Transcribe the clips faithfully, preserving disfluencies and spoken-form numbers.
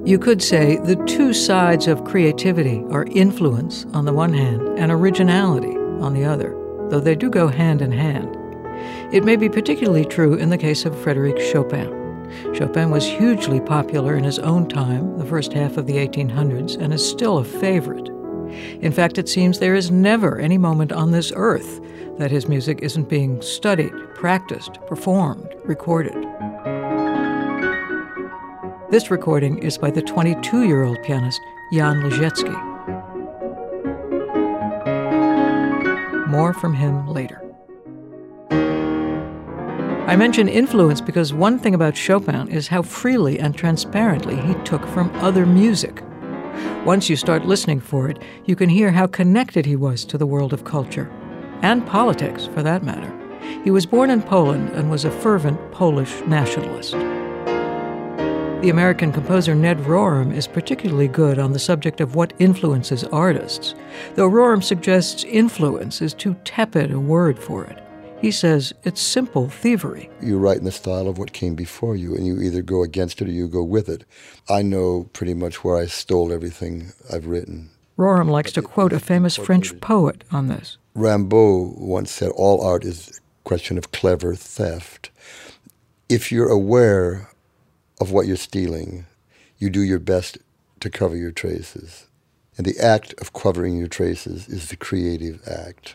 You could say the two sides of creativity are influence on the one hand and originality on the other, though they do go hand in hand. It may be particularly true in the case of Frédéric Chopin. Chopin was hugely popular in his own time, the first half of the eighteen hundreds, and is still a favorite. In fact, it seems there is never any moment on this earth that his music isn't being studied, practiced, performed, recorded. This recording is by the twenty-two-year-old pianist Jan Ležecký. More from him later. I mention influence because one thing about Chopin is how freely and transparently he took from other music. Once you start listening for it, you can hear how connected he was to the world of culture, and politics, for that matter. He was born in Poland and was a fervent Polish nationalist. The American composer Ned Rorem is particularly good on the subject of what influences artists, though Rorem suggests influence is too tepid a word for it. He says it's simple thievery. You write in the style of what came before you, and you either go against it or you go with it. I know pretty much where I stole everything I've written. Rorem likes to quote a famous French poet on this. Rimbaud once said, all art is a question of clever theft. If you're aware of what you're stealing, you do your best to cover your traces. And the act of covering your traces is the creative act.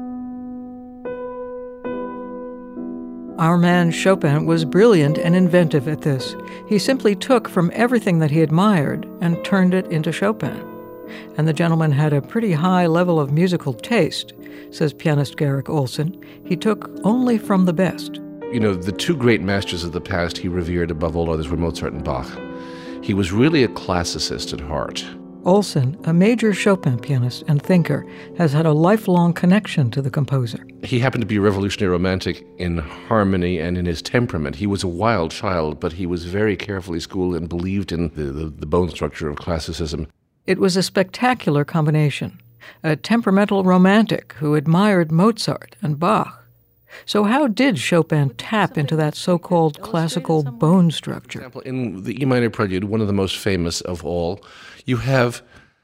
Our man Chopin was brilliant and inventive at this. He simply took from everything that he admired and turned it into Chopin. And the gentleman had a pretty high level of musical taste, says pianist Garrick Olson. He took only from the best. You know, the two great masters of the past he revered above all others were Mozart and Bach. He was really a classicist at heart. Olson, a major Chopin pianist and thinker, has had a lifelong connection to the composer. He happened to be a revolutionary romantic in harmony and in his temperament. He was a wild child, but he was very carefully schooled and believed in the, the, the bone structure of classicism. It was a spectacular combination. A temperamental romantic who admired Mozart and Bach. So how did Chopin tap into that so-called classical bone structure? For example, in the E minor prelude, one of the most famous of all, you have,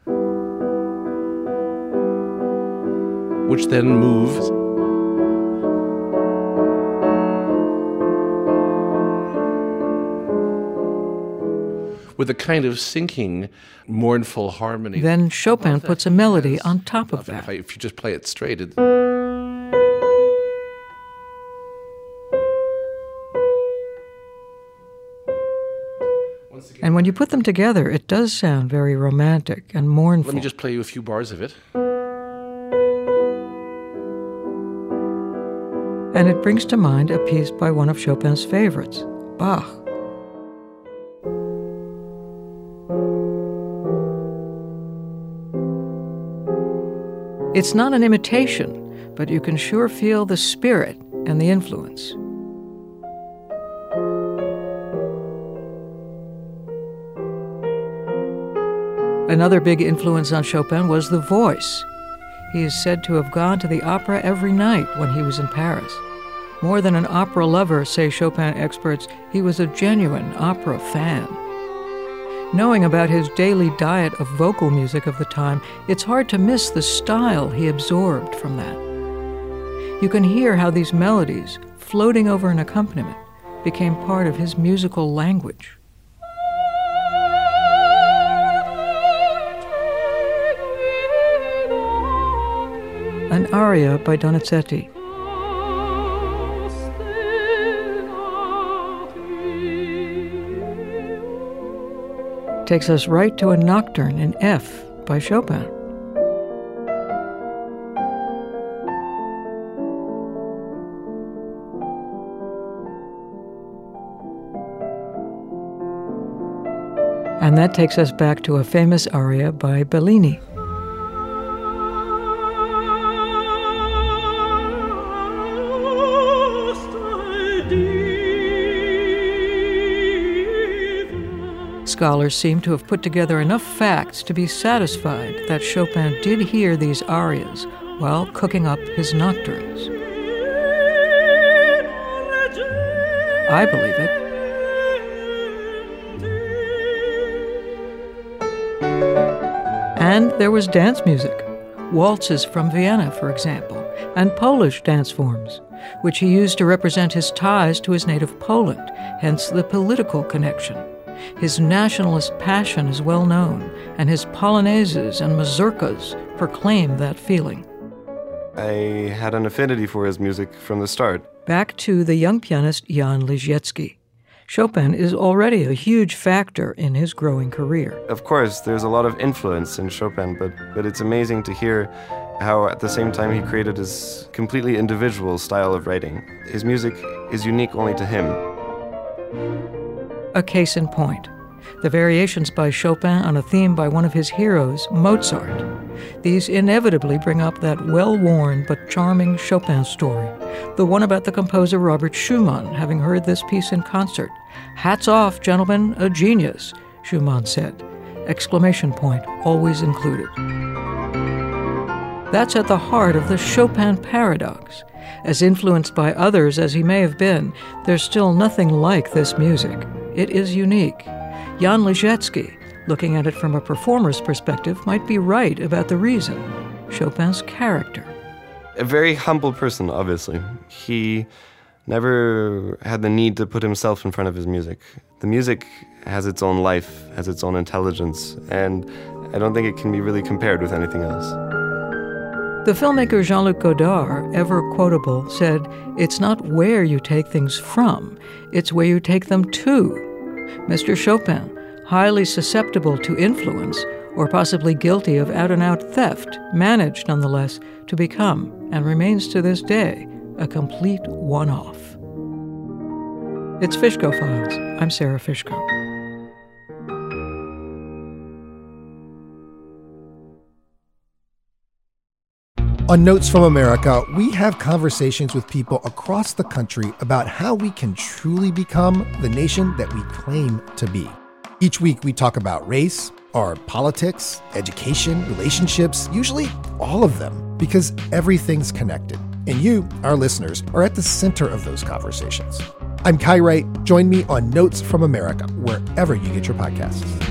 which then moves with a kind of sinking, mournful harmony. Then Chopin puts a melody on top of that. If, I, if you just play it straight, it... And when you put them together, it does sound very romantic and mournful. Let me just play you a few bars of it. And it brings to mind a piece by one of Chopin's favorites, Bach. It's not an imitation, but you can sure feel the spirit and the influence. Another big influence on Chopin was the voice. He is said to have gone to the opera every night when he was in Paris. More than an opera lover, say Chopin experts, he was a genuine opera fan. Knowing about his daily diet of vocal music of the time, it's hard to miss the style he absorbed from that. You can hear how these melodies, floating over an accompaniment, became part of his musical language. An aria by Donizetti. Takes us right to a nocturne in F by Chopin. And that takes us back to a famous aria by Bellini. Scholars seem to have put together enough facts to be satisfied that Chopin did hear these arias while cooking up his nocturnes. I believe it. And there was dance music, waltzes from Vienna, for example, and Polish dance forms, which he used to represent his ties to his native Poland, hence the political connection. His nationalist passion is well known, and his polonaises and mazurkas proclaim that feeling. I had an affinity for his music from the start. Back to the young pianist Jan Ležecký. Chopin is already a huge factor in his growing career. Of course, there's a lot of influence in Chopin, but, but it's amazing to hear how at the same time he created his completely individual style of writing. His music is unique only to him. A case in point, the variations by Chopin on a theme by one of his heroes, Mozart. These inevitably bring up that well-worn but charming Chopin story, the one about the composer Robert Schumann having heard this piece in concert. "Hats off, gentlemen, a genius," Schumann said. Exclamation point always included. That's at the heart of the Chopin paradox. As influenced by others as he may have been, there's still nothing like this music. It is unique. Jan Ležecký, looking at it from a performer's perspective, might be right about the reason: Chopin's character. A very humble person, obviously. He never had the need to put himself in front of his music. The music has its own life, has its own intelligence, and I don't think it can be really compared with anything else. The filmmaker Jean-Luc Godard, ever quotable, said, "It's not where you take things from, it's where you take them to." Mister Chopin, highly susceptible to influence, or possibly guilty of out-and-out theft, managed, nonetheless, to become, and remains to this day, a complete one-off. It's Fishko Files. I'm Sarah Fishko. On Notes from America, we have conversations with people across the country about how we can truly become the nation that we claim to be. Each week, we talk about race, our politics, education, relationships, usually all of them, because everything's connected. And you, our listeners, are at the center of those conversations. I'm Kai Wright. Join me on Notes from America, wherever you get your podcasts.